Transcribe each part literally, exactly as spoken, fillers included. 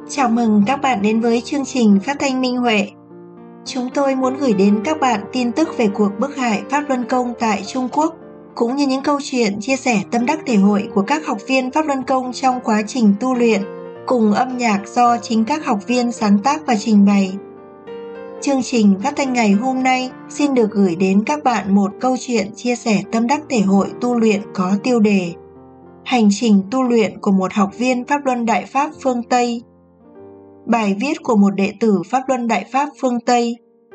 Chào mừng các bạn đến với chương trình phát thanh Minh Huệ. Chúng tôi muốn gửi đến các bạn tin tức về cuộc bức hại Pháp Luân Công tại Trung Quốc, cũng như những câu chuyện chia sẻ tâm đắc thể hội của các học viên Pháp Luân Công trong quá trình tu luyện, cùng âm nhạc do chính các học viên sáng tác và trình bày. Chương trình phát thanh ngày hôm nay xin được gửi đến các bạn một câu chuyện chia sẻ tâm đắc thể hội tu luyện có tiêu đề Hành trình tu luyện của một học viên Pháp Luân Đại Pháp phương Tây. Bài viết của một đệ tử Pháp Luân Đại Pháp phương Tây.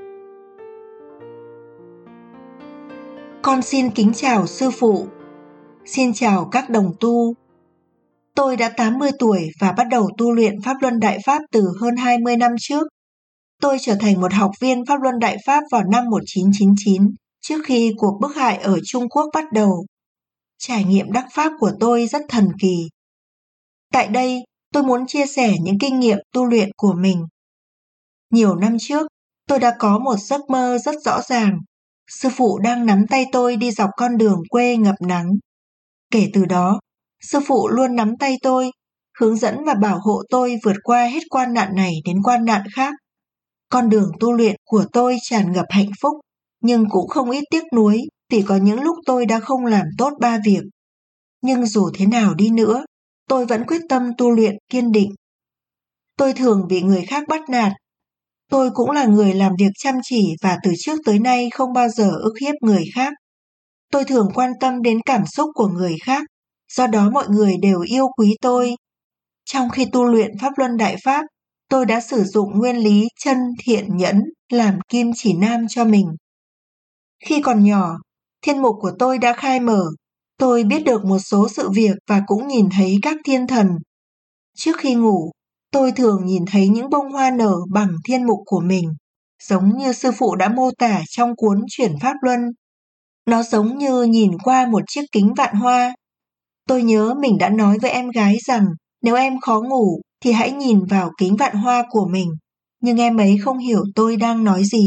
Con xin kính chào sư phụ. Xin chào các đồng tu. Tôi đã tám mươi tuổi và bắt đầu tu luyện Pháp Luân Đại Pháp từ hơn hai mươi năm trước. Tôi trở thành một học viên Pháp Luân Đại Pháp vào năm một nghìn chín trăm chín mươi chín, trước khi cuộc bức hại ở Trung Quốc bắt đầu. Trải nghiệm đắc pháp của tôi rất thần kỳ. Tại đây, tôi muốn chia sẻ những kinh nghiệm tu luyện của mình. Nhiều năm trước, tôi đã có một giấc mơ rất rõ ràng. Sư phụ đang nắm tay tôi đi dọc con đường quê ngập nắng. Kể từ đó, sư phụ luôn nắm tay tôi, hướng dẫn và bảo hộ tôi vượt qua hết quan nạn này đến quan nạn khác. Con đường tu luyện của tôi tràn ngập hạnh phúc, nhưng cũng không ít tiếc nuối vì có những lúc tôi đã không làm tốt ba việc. Nhưng dù thế nào đi nữa, tôi vẫn quyết tâm tu luyện kiên định. Tôi thường bị người khác bắt nạt. Tôi cũng là người làm việc chăm chỉ và từ trước tới nay không bao giờ ức hiếp người khác. Tôi thường quan tâm đến cảm xúc của người khác, do đó mọi người đều yêu quý tôi. Trong khi tu luyện Pháp Luân Đại Pháp, tôi đã sử dụng nguyên lý chân thiện nhẫn làm kim chỉ nam cho mình. Khi còn nhỏ, thiên mục của tôi đã khai mở. Tôi biết được một số sự việc và cũng nhìn thấy các thiên thần. Trước khi ngủ, tôi thường nhìn thấy những bông hoa nở bằng thiên mục của mình, giống như sư phụ đã mô tả trong cuốn Chuyển Pháp Luân. Nó giống như nhìn qua một chiếc kính vạn hoa. Tôi nhớ mình đã nói với em gái rằng nếu em khó ngủ thì hãy nhìn vào kính vạn hoa của mình, nhưng em ấy không hiểu tôi đang nói gì.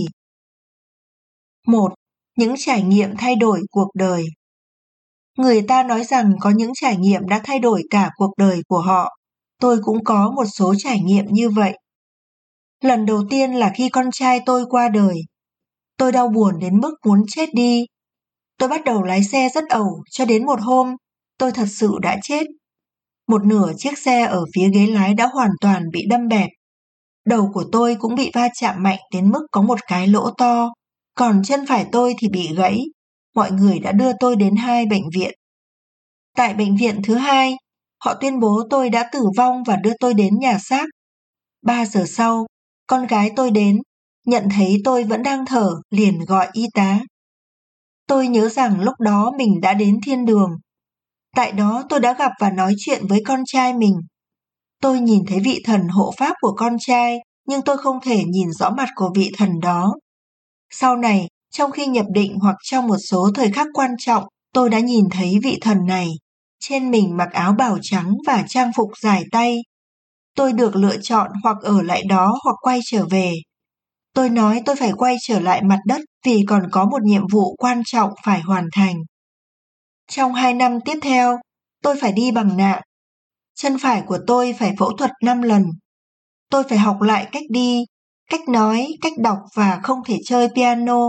một. Những trải nghiệm thay đổi cuộc đời. Người ta nói rằng có những trải nghiệm đã thay đổi cả cuộc đời của họ. Tôi cũng có một số trải nghiệm như vậy. Lần đầu tiên là khi con trai tôi qua đời. Tôi đau buồn đến mức muốn chết đi. Tôi bắt đầu lái xe rất ẩu cho đến một hôm, tôi thật sự đã chết. Một nửa chiếc xe ở phía ghế lái đã hoàn toàn bị đâm bẹp. Đầu của tôi cũng bị va chạm mạnh đến mức có một cái lỗ to, còn chân phải tôi thì bị gãy. Mọi người đã đưa tôi đến hai bệnh viện. Tại bệnh viện thứ hai, họ tuyên bố tôi đã tử vong và đưa tôi đến nhà xác. Ba giờ sau, con gái tôi đến, nhận thấy tôi vẫn đang thở, liền gọi y tá. Tôi nhớ rằng lúc đó mình đã đến thiên đường. Tại đó tôi đã gặp và nói chuyện với con trai mình. Tôi nhìn thấy vị thần hộ pháp của con trai, nhưng tôi không thể nhìn rõ mặt của vị thần đó. Sau này, trong khi nhập định hoặc trong một số thời khắc quan trọng, tôi đã nhìn thấy vị thần này. Trên mình mặc áo bào trắng và trang phục dài tay. Tôi được lựa chọn hoặc ở lại đó hoặc quay trở về. Tôi nói tôi phải quay trở lại mặt đất vì còn có một nhiệm vụ quan trọng phải hoàn thành. Trong hai năm tiếp theo, tôi phải đi bằng nạng. Chân phải của tôi phải phẫu thuật năm lần. Tôi phải học lại cách đi, cách nói, cách đọc và không thể chơi piano.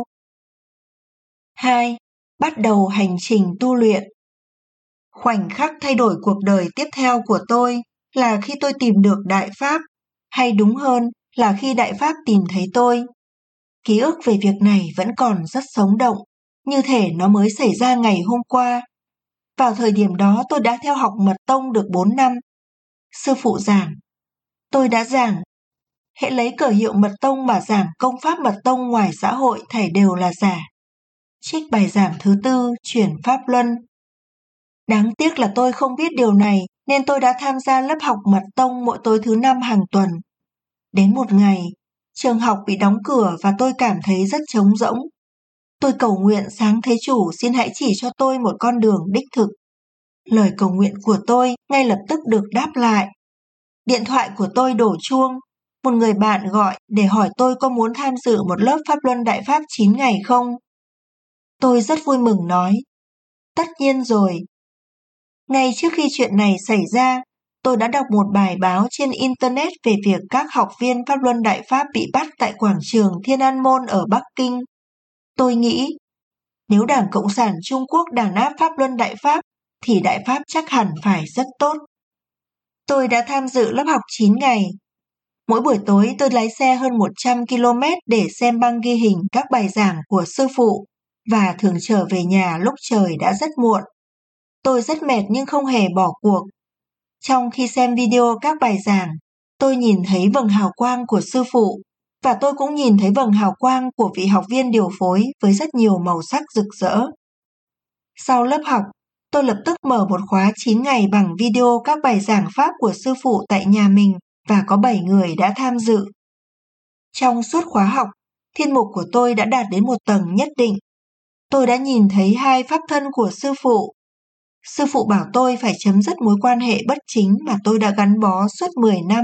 hai. Bắt đầu hành trình tu luyện. Khoảnh khắc thay đổi cuộc đời tiếp theo của tôi là khi tôi tìm được Đại Pháp, hay đúng hơn là khi Đại Pháp tìm thấy tôi. Ký ức về việc này vẫn còn rất sống động, như thể nó mới xảy ra ngày hôm qua. Vào thời điểm đó tôi đã theo học mật tông được bốn năm. Sư phụ giảng. Tôi đã giảng. Hễ lấy cờ hiệu mật tông mà giảng công pháp mật tông ngoài xã hội thảy đều là giả. Trích bài giảng thứ tư, Chuyển Pháp Luân. Đáng tiếc là tôi không biết điều này nên tôi đã tham gia lớp học mật tông mỗi tối thứ năm hàng tuần. Đến một ngày, trường học bị đóng cửa và tôi cảm thấy rất trống rỗng. Tôi cầu nguyện sáng Thế Chủ xin hãy chỉ cho tôi một con đường đích thực. Lời cầu nguyện của tôi ngay lập tức được đáp lại. Điện thoại của tôi đổ chuông. Một người bạn gọi để hỏi tôi có muốn tham dự một lớp Pháp Luân Đại Pháp chín ngày không. Tôi rất vui mừng nói. Tất nhiên rồi. Ngay trước khi chuyện này xảy ra, tôi đã đọc một bài báo trên Internet về việc các học viên Pháp Luân Đại Pháp bị bắt tại quảng trường Thiên An Môn ở Bắc Kinh. Tôi nghĩ, nếu Đảng Cộng sản Trung Quốc đàn áp Pháp Luân Đại Pháp, thì Đại Pháp chắc hẳn phải rất tốt. Tôi đã tham dự lớp học chín ngày. Mỗi buổi tối tôi lái xe hơn một trăm ki lô mét để xem băng ghi hình các bài giảng của sư phụ và thường trở về nhà lúc trời đã rất muộn. Tôi rất mệt nhưng không hề bỏ cuộc. Trong khi xem video các bài giảng, tôi nhìn thấy vầng hào quang của sư phụ và tôi cũng nhìn thấy vầng hào quang của vị học viên điều phối với rất nhiều màu sắc rực rỡ. Sau lớp học, tôi lập tức mở một khóa chín ngày bằng video các bài giảng Pháp của sư phụ tại nhà mình và có bảy người đã tham dự. Trong suốt khóa học, thiên mục của tôi đã đạt đến một tầng nhất định. Tôi đã nhìn thấy hai pháp thân của sư phụ. Sư phụ bảo tôi phải chấm dứt mối quan hệ bất chính mà tôi đã gắn bó suốt mười năm.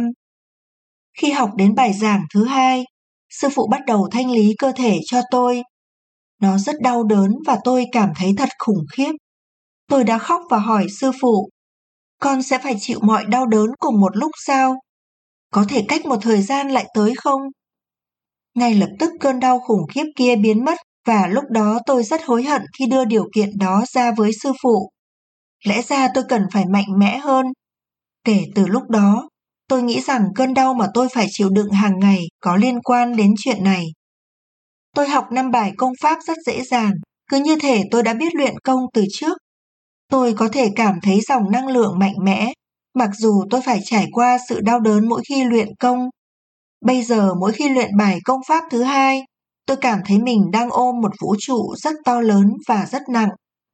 Khi học đến bài giảng thứ hai, sư phụ bắt đầu thanh lý cơ thể cho tôi. Nó rất đau đớn và tôi cảm thấy thật khủng khiếp. Tôi đã khóc và hỏi sư phụ, con sẽ phải chịu mọi đau đớn cùng một lúc sao? Có thể cách một thời gian lại tới không? Ngay lập tức cơn đau khủng khiếp kia biến mất và lúc đó tôi rất hối hận khi đưa điều kiện đó ra với sư phụ. Lẽ ra tôi cần phải mạnh mẽ hơn. Kể từ lúc đó, tôi nghĩ rằng cơn đau mà tôi phải chịu đựng hàng ngày có liên quan đến chuyện này. Tôi học năm bài công pháp rất dễ dàng, cứ như thể tôi đã biết luyện công từ trước. Tôi có thể cảm thấy dòng năng lượng mạnh mẽ, mặc dù tôi phải trải qua sự đau đớn mỗi khi luyện công. Bây giờ mỗi khi luyện bài công pháp thứ hai, tôi cảm thấy mình đang ôm một vũ trụ rất to lớn và rất nặng.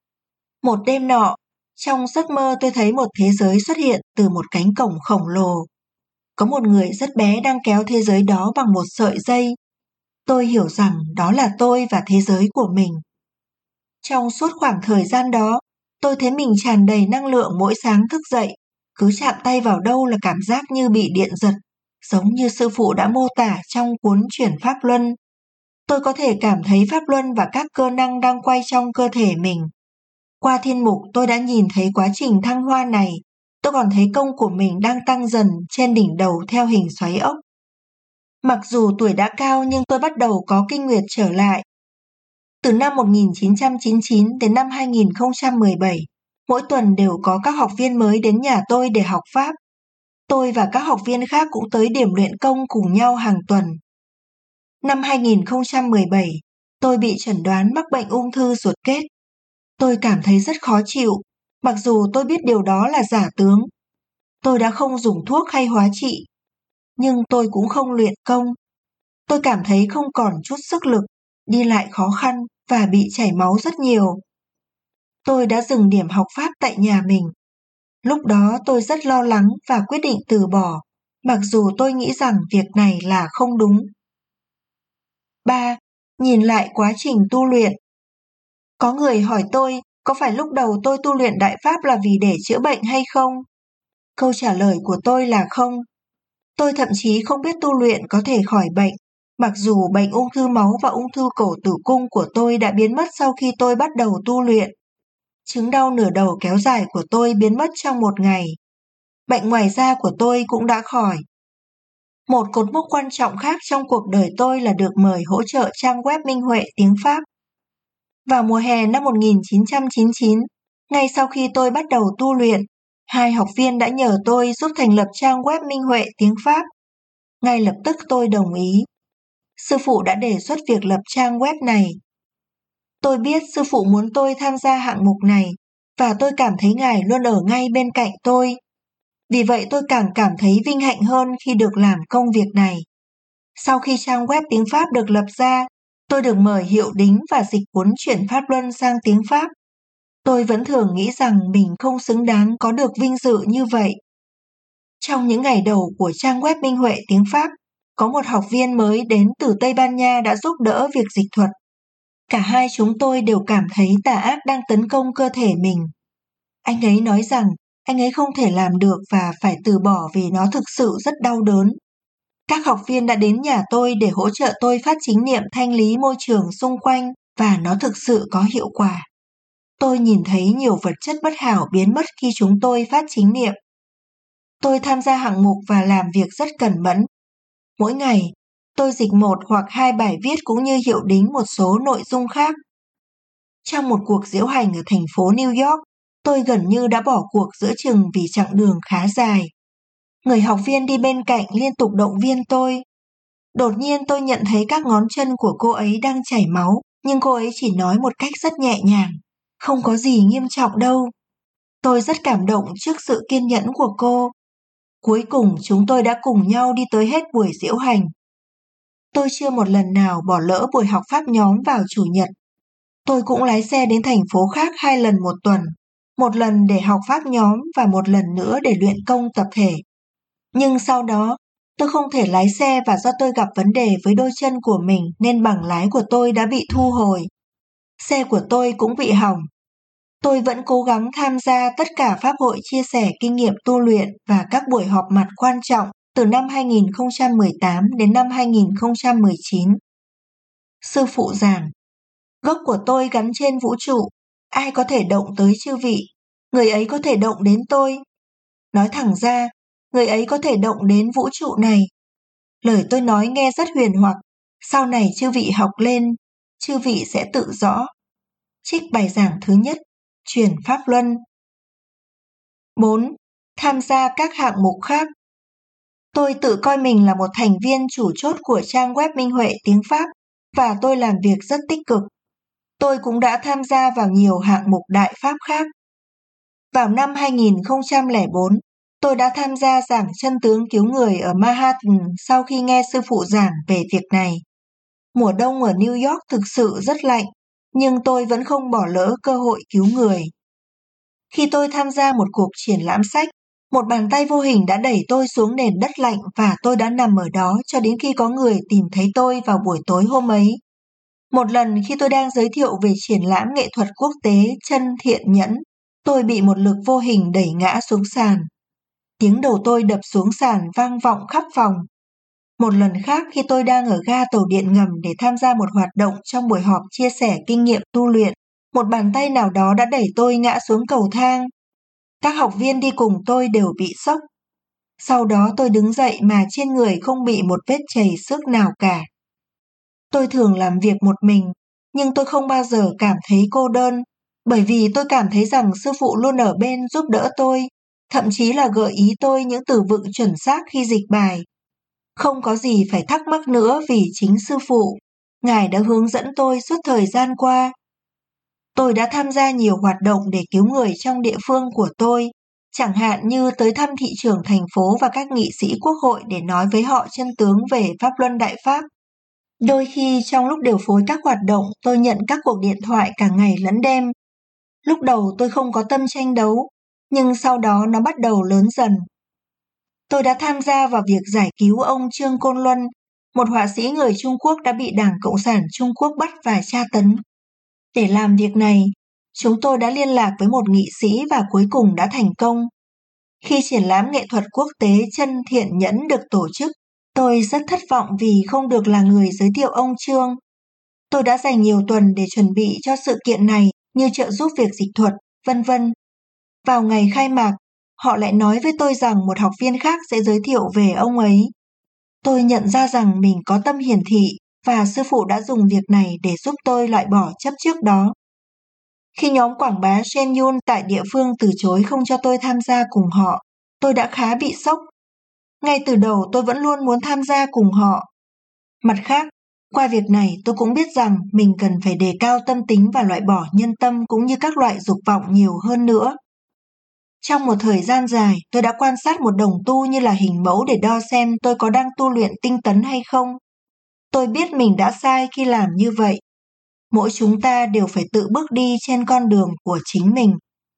Một đêm nọ, trong giấc mơ tôi thấy một thế giới xuất hiện từ một cánh cổng khổng lồ. Có một người rất bé đang kéo thế giới đó bằng một sợi dây. Tôi hiểu rằng đó là tôi và thế giới của mình. Trong suốt khoảng thời gian đó, tôi thấy mình tràn đầy năng lượng mỗi sáng thức dậy. Cứ chạm tay vào đâu là cảm giác như bị điện giật, giống như sư phụ đã mô tả trong cuốn Chuyển Pháp Luân. Tôi có thể cảm thấy Pháp Luân và các cơ năng đang quay trong cơ thể mình. Qua thiên mục tôi đã nhìn thấy quá trình thăng hoa này. Tôi còn thấy công của mình đang tăng dần trên đỉnh đầu theo hình xoáy ốc. Mặc dù tuổi đã cao nhưng tôi bắt đầu có kinh nguyệt trở lại. Từ năm một nghìn chín trăm chín mươi chín đến năm hai nghìn không trăm mười bảy, mỗi tuần đều có các học viên mới đến nhà tôi để học Pháp. Tôi và các học viên khác cũng tới điểm luyện công cùng nhau hàng tuần. Năm hai nghìn không trăm mười bảy, tôi bị chẩn đoán mắc bệnh ung thư ruột kết. Tôi cảm thấy rất khó chịu, mặc dù tôi biết điều đó là giả tướng. Tôi đã không dùng thuốc hay hóa trị, nhưng tôi cũng không luyện công. Tôi cảm thấy không còn chút sức lực, đi lại khó khăn và bị chảy máu rất nhiều. Tôi đã dừng điểm học Pháp tại nhà mình. Lúc đó tôi rất lo lắng và quyết định từ bỏ, mặc dù tôi nghĩ rằng việc này là không đúng. ba. Nhìn lại quá trình tu luyện. Có người hỏi tôi, có phải lúc đầu tôi tu luyện Đại Pháp là vì để chữa bệnh hay không? Câu trả lời của tôi là không. Tôi thậm chí không biết tu luyện có thể khỏi bệnh, mặc dù bệnh ung thư máu và ung thư cổ tử cung của tôi đã biến mất sau khi tôi bắt đầu tu luyện. Chứng đau nửa đầu kéo dài của tôi biến mất trong một ngày. Bệnh ngoài da của tôi cũng đã khỏi. Một cột mốc quan trọng khác trong cuộc đời tôi là được mời hỗ trợ trang web Minh Huệ tiếng Pháp. Vào mùa hè năm một nghìn chín trăm chín mươi chín, ngay sau khi tôi bắt đầu tu luyện, hai học viên đã nhờ tôi giúp thành lập trang web Minh Huệ tiếng Pháp. Ngay lập tức tôi đồng ý. Sư phụ đã đề xuất việc lập trang web này. Tôi biết sư phụ muốn tôi tham gia hạng mục này và tôi cảm thấy Ngài luôn ở ngay bên cạnh tôi. Vì vậy tôi càng cảm thấy vinh hạnh hơn khi được làm công việc này. Sau khi trang web tiếng Pháp được lập ra, tôi được mời hiệu đính và dịch cuốn Chuyển Pháp Luân sang tiếng Pháp. Tôi vẫn thường nghĩ rằng mình không xứng đáng có được vinh dự như vậy. Trong những ngày đầu của trang web Minh Huệ tiếng Pháp, có một học viên mới đến từ Tây Ban Nha đã giúp đỡ việc dịch thuật. Cả hai chúng tôi đều cảm thấy tà ác đang tấn công cơ thể mình. Anh ấy nói rằng anh ấy không thể làm được và phải từ bỏ vì nó thực sự rất đau đớn. Các học viên đã đến nhà tôi để hỗ trợ tôi phát chính niệm thanh lý môi trường xung quanh và nó thực sự có hiệu quả. Tôi nhìn thấy nhiều vật chất bất hảo biến mất khi chúng tôi phát chính niệm. Tôi tham gia hạng mục và làm việc rất cẩn mẫn. Mỗi ngày, tôi dịch một hoặc hai bài viết cũng như hiệu đính một số nội dung khác. Trong một cuộc diễu hành ở thành phố New York, tôi gần như đã bỏ cuộc giữa chừng vì chặng đường khá dài. Người học viên đi bên cạnh liên tục động viên tôi. Đột nhiên tôi nhận thấy các ngón chân của cô ấy đang chảy máu, nhưng cô ấy chỉ nói một cách rất nhẹ nhàng. Không có gì nghiêm trọng đâu. Tôi rất cảm động trước sự kiên nhẫn của cô. Cuối cùng chúng tôi đã cùng nhau đi tới hết buổi diễu hành. Tôi chưa một lần nào bỏ lỡ buổi học pháp nhóm vào chủ nhật. Tôi cũng lái xe đến thành phố khác hai lần một tuần, một lần để học pháp nhóm và một lần nữa để luyện công tập thể. Nhưng sau đó, tôi không thể lái xe và do tôi gặp vấn đề với đôi chân của mình nên bằng lái của tôi đã bị thu hồi. Xe của tôi cũng bị hỏng. Tôi vẫn cố gắng tham gia tất cả pháp hội chia sẻ kinh nghiệm tu luyện và các buổi họp mặt quan trọng từ năm hai nghìn không trăm mười tám đến năm hai nghìn không trăm mười chín. Sư phụ giảng, gốc của tôi gắn trên vũ trụ, ai có thể động tới chư vị, người ấy có thể động đến tôi. Nói thẳng ra, người ấy có thể động đến vũ trụ này. Lời tôi nói nghe rất huyền hoặc, sau này chư vị học lên, chư vị sẽ tự rõ. Trích bài giảng thứ nhất, truyền Pháp Luân. bốn. Tham gia các hạng mục khác. Tôi tự coi mình là một thành viên chủ chốt của trang web Minh Huệ tiếng Pháp và tôi làm việc rất tích cực. Tôi cũng đã tham gia vào nhiều hạng mục đại pháp khác. Vào năm hai nghìn không trăm lẻ bốn, tôi đã tham gia giảng chân tướng cứu người ở Manhattan sau khi nghe sư phụ giảng về việc này. Mùa đông ở New York thực sự rất lạnh, nhưng tôi vẫn không bỏ lỡ cơ hội cứu người. Khi tôi tham gia một cuộc triển lãm sách, một bàn tay vô hình đã đẩy tôi xuống nền đất lạnh và tôi đã nằm ở đó cho đến khi có người tìm thấy tôi vào buổi tối hôm ấy. Một lần khi tôi đang giới thiệu về triển lãm nghệ thuật quốc tế Chân Thiện Nhẫn, tôi bị một lực vô hình đẩy ngã xuống sàn. Tiếng đầu tôi đập xuống sàn vang vọng khắp phòng. Một lần khác khi tôi đang ở ga tàu điện ngầm để tham gia một hoạt động trong buổi họp chia sẻ kinh nghiệm tu luyện, một bàn tay nào đó đã đẩy tôi ngã xuống cầu thang. Các học viên đi cùng tôi đều bị sốc. Sau đó tôi đứng dậy mà trên người không bị một vết chảy xước nào cả. Tôi thường làm việc một mình, nhưng tôi không bao giờ cảm thấy cô đơn, bởi vì tôi cảm thấy rằng sư phụ luôn ở bên giúp đỡ tôi, thậm chí là gợi ý tôi những từ vựng chuẩn xác khi dịch bài. Không có gì phải thắc mắc nữa vì chính sư phụ, Ngài đã hướng dẫn tôi suốt thời gian qua. Tôi đã tham gia nhiều hoạt động để cứu người trong địa phương của tôi, chẳng hạn như tới thăm thị trưởng thành phố và các nghị sĩ quốc hội để nói với họ chân tướng về Pháp Luân Đại Pháp. Đôi khi trong lúc điều phối các hoạt động, tôi nhận các cuộc điện thoại cả ngày lẫn đêm. Lúc đầu tôi không có tâm tranh đấu, nhưng sau đó nó bắt đầu lớn dần. Tôi đã tham gia vào việc giải cứu ông Trương Côn Luân, một họa sĩ người Trung Quốc đã bị Đảng Cộng sản Trung Quốc bắt và tra tấn. Để làm việc này, chúng tôi đã liên lạc với một nghị sĩ và cuối cùng đã thành công. Khi triển lãm nghệ thuật quốc tế Chân Thiện Nhẫn được tổ chức, tôi rất thất vọng vì không được là người giới thiệu ông Trương. Tôi đã dành nhiều tuần để chuẩn bị cho sự kiện này như trợ giúp việc dịch thuật, vân vân. Vào ngày khai mạc, họ lại nói với tôi rằng một học viên khác sẽ giới thiệu về ông ấy. Tôi nhận ra rằng mình có tâm hiển thị và sư phụ đã dùng việc này để giúp tôi loại bỏ chấp trước đó. Khi nhóm quảng bá Shen Yun tại địa phương từ chối không cho tôi tham gia cùng họ, tôi đã khá bị sốc. Ngay từ đầu tôi vẫn luôn muốn tham gia cùng họ. Mặt khác, qua việc này tôi cũng biết rằng mình cần phải đề cao tâm tính và loại bỏ nhân tâm cũng như các loại dục vọng nhiều hơn nữa. Trong một thời gian dài, tôi đã quan sát một đồng tu như là hình mẫu để đo xem tôi có đang tu luyện tinh tấn hay không. Tôi biết mình đã sai khi làm như vậy. Mỗi chúng ta đều phải tự bước đi trên con đường của chính mình.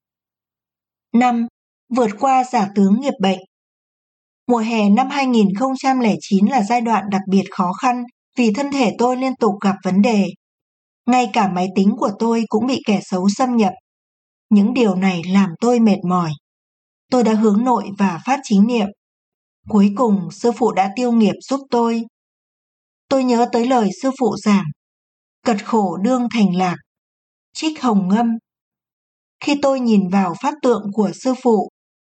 năm. Vượt qua giả tướng nghiệp bệnh. Mùa hè năm hai nghìn không trăm lẻ chín là giai đoạn đặc biệt khó khăn vì thân thể tôi liên tục gặp vấn đề. Ngay cả máy tính của tôi cũng bị kẻ xấu xâm nhập. Những điều này làm tôi mệt mỏi. Tôi đã hướng nội và phát chính niệm. Cuối cùng, sư phụ đã tiêu nghiệp giúp tôi. Tôi nhớ tới lời sư phụ giảng, cật khổ đương thành lạc. Trích Hồng Ngâm. Khi tôi nhìn vào pháp tượng của sư phụ,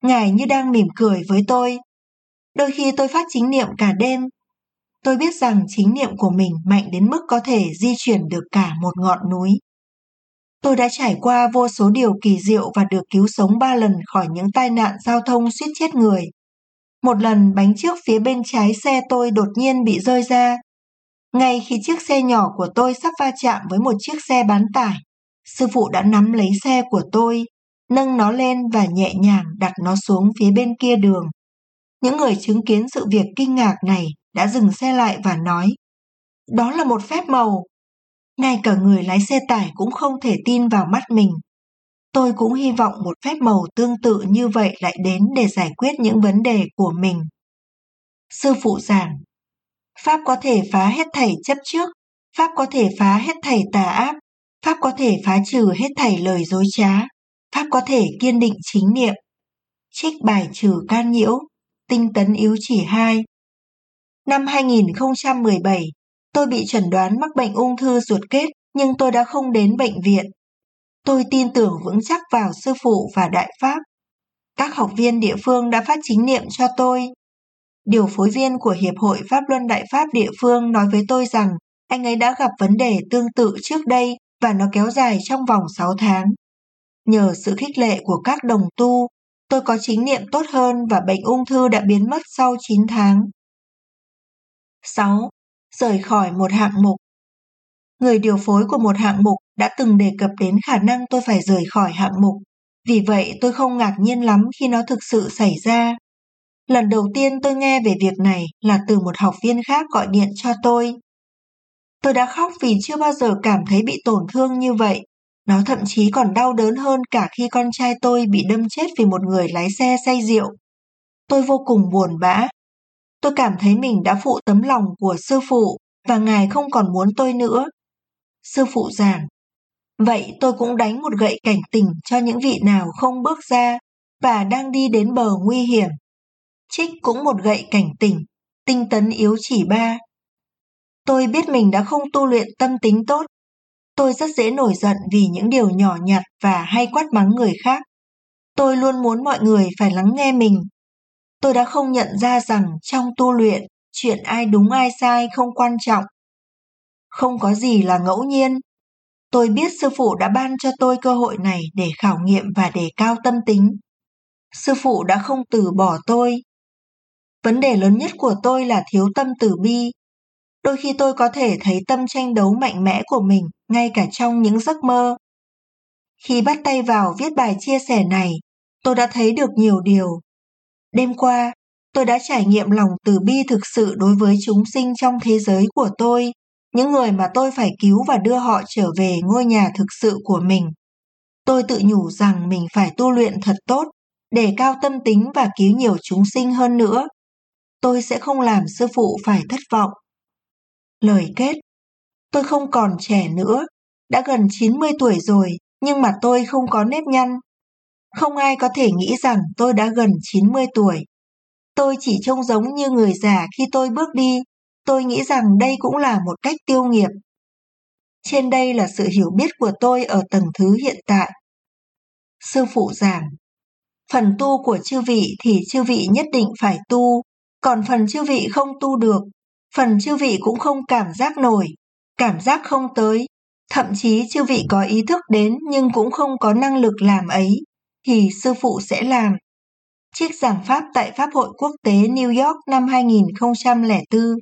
Ngài như đang mỉm cười với tôi. Đôi khi tôi phát chính niệm cả đêm. Tôi biết rằng chính niệm của mình mạnh đến mức có thể di chuyển được cả một ngọn núi. Tôi đã trải qua vô số điều kỳ diệu và được cứu sống ba lần khỏi những tai nạn giao thông suýt chết người. Một lần bánh trước phía bên trái xe tôi đột nhiên bị rơi ra. Ngay khi chiếc xe nhỏ của tôi sắp va chạm với một chiếc xe bán tải, sư phụ đã nắm lấy xe của tôi, nâng nó lên và nhẹ nhàng đặt nó xuống phía bên kia đường. Những người chứng kiến sự việc kinh ngạc này đã dừng xe lại và nói, đó là một phép màu. Ngay cả người lái xe tải cũng không thể tin vào mắt mình. Tôi cũng hy vọng một phép màu tương tự như vậy lại đến để giải quyết những vấn đề của mình. Sư phụ giảng, Pháp có thể phá hết thảy chấp trước, Pháp có thể phá hết thảy tà ác, Pháp có thể phá trừ hết thảy lời dối trá, Pháp có thể kiên định chính niệm. Trích bài trừ can nhiễu, tinh tấn yếu chỉ hai. Năm hai nghìn không trăm mười bảy, tôi bị chẩn đoán mắc bệnh ung thư ruột kết, nhưng tôi đã không đến bệnh viện. Tôi tin tưởng vững chắc vào sư phụ và Đại Pháp. Các học viên địa phương đã phát chính niệm cho tôi. Điều phối viên của Hiệp hội Pháp Luân Đại Pháp địa phương nói với tôi rằng anh ấy đã gặp vấn đề tương tự trước đây và nó kéo dài trong vòng sáu tháng. Nhờ sự khích lệ của các đồng tu, tôi có chính niệm tốt hơn và bệnh ung thư đã biến mất sau chín tháng. sáu. Rời khỏi một hạng mục. Người điều phối của một hạng mục đã từng đề cập đến khả năng tôi phải rời khỏi hạng mục. Vì vậy tôi không ngạc nhiên lắm khi nó thực sự xảy ra. Lần đầu tiên tôi nghe về việc này là từ một học viên khác gọi điện cho tôi. Tôi đã khóc vì chưa bao giờ cảm thấy bị tổn thương như vậy. Nó thậm chí còn đau đớn hơn cả khi con trai tôi bị đâm chết vì một người lái xe say rượu. Tôi vô cùng buồn bã. Tôi cảm thấy mình đã phụ tấm lòng của sư phụ và Ngài không còn muốn tôi nữa. Sư phụ giảng, vậy tôi cũng đánh một gậy cảnh tỉnh cho những vị nào không bước ra và đang đi đến bờ nguy hiểm. Trích cũng một gậy cảnh tỉnh, tinh tấn yếu chỉ ba. Tôi biết mình đã không tu luyện tâm tính tốt. Tôi rất dễ nổi giận vì những điều nhỏ nhặt và hay quát mắng người khác. Tôi luôn muốn mọi người phải lắng nghe mình. Tôi đã không nhận ra rằng trong tu luyện, chuyện ai đúng ai sai không quan trọng. Không có gì là ngẫu nhiên. Tôi biết sư phụ đã ban cho tôi cơ hội này để khảo nghiệm và đề cao tâm tính. Sư phụ đã không từ bỏ tôi. Vấn đề lớn nhất của tôi là thiếu tâm từ bi. Đôi khi tôi có thể thấy tâm tranh đấu mạnh mẽ của mình ngay cả trong những giấc mơ. Khi bắt tay vào viết bài chia sẻ này, tôi đã thấy được nhiều điều. Đêm qua, tôi đã trải nghiệm lòng từ bi thực sự đối với chúng sinh trong thế giới của tôi, những người mà tôi phải cứu và đưa họ trở về ngôi nhà thực sự của mình. Tôi tự nhủ rằng mình phải tu luyện thật tốt, đề cao tâm tính và cứu nhiều chúng sinh hơn nữa. Tôi sẽ không làm sư phụ phải thất vọng. Lời kết, tôi không còn trẻ nữa, đã gần chín mươi tuổi rồi, nhưng mà tôi không có nếp nhăn. Không ai có thể nghĩ rằng tôi đã gần chín mươi tuổi. Tôi chỉ trông giống như người già khi tôi bước đi. Tôi nghĩ rằng đây cũng là một cách tiêu nghiệp. Trên đây là sự hiểu biết của tôi ở tầng thứ hiện tại. Sư phụ giảng, phần tu của chư vị thì chư vị nhất định phải tu, còn phần chư vị không tu được, phần chư vị cũng không cảm giác nổi, cảm giác không tới, thậm chí chư vị có ý thức đến nhưng cũng không có năng lực làm ấy, thì sư phụ sẽ làm. Trích giảng pháp tại Pháp hội Quốc tế New York năm hai nghìn không trăm lẻ bốn.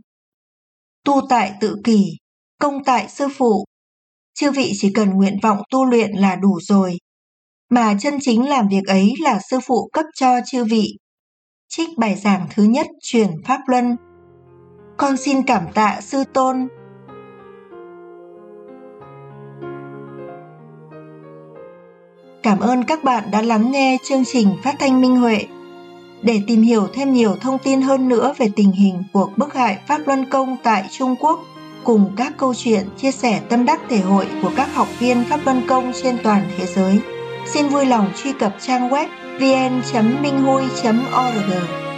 Tu tại tự kỷ, công tại sư phụ. Chư vị chỉ cần nguyện vọng tu luyện là đủ rồi, mà chân chính làm việc ấy là sư phụ cấp cho chư vị. Trích bài giảng thứ nhất truyền Pháp Luân. Con xin cảm tạ sư tôn. Cảm ơn các bạn đã lắng nghe chương trình Phát thanh Minh Huệ. Để tìm hiểu thêm nhiều thông tin hơn nữa về tình hình cuộc bức hại Pháp Luân Công tại Trung Quốc, cùng các câu chuyện chia sẻ tâm đắc thể hội của các học viên Pháp Luân Công trên toàn thế giới, xin vui lòng truy cập trang web vê en chấm minh hui chấm org.